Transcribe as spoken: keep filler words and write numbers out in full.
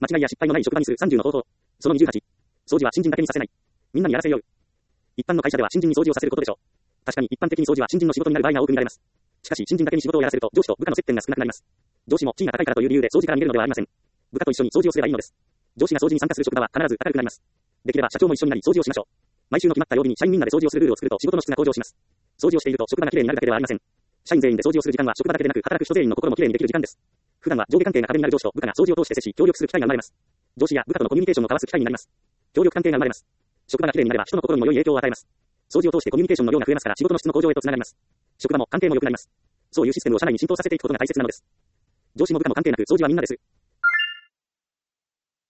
間違いや失敗のない職場にするさんじゅうの方法。そのにじゅうはち。掃除は新人だけにさせない。みんなにやらせよう。一般の会社では新人に掃除をさせることでしょう。確かに一般的に掃除は新人の仕事になる場合が多く見られます。しかし新人だけに仕事をやらせると上司と部下の接点が少なくなります。上司も地位が高いからという理由で掃除から逃げるのではありません。部下と一緒に掃除をすればいいのです。上司が掃除に参加する職場は必ず明るくなります。できれば社長も一緒になり掃除をしましょう。毎週の決まった曜日に社員みんなで掃除をするルールを作ると仕事の質が向上します。掃除をしていると職場がきれいになるだけではありません。社員全員で掃除をする時間は職場だけでなく働く人全員の心もきれいにできる時間です。普段は上下関係が壁になる上司と部下が掃除を通して接し協力する機会が生まれます。上司や部下とのコミュニケーションを交わす機会になります。協力関係が生まれます。職場がきれいになれば人の心にも良い影響を与えます。掃除を通してコミュニケーションの量が増えますから仕事の質の向上へとつながります。職場も関係も良くなります。そういうシステムを社内に浸透させていくことが大切なのです。上司も部下も関係なく掃除はみんなです。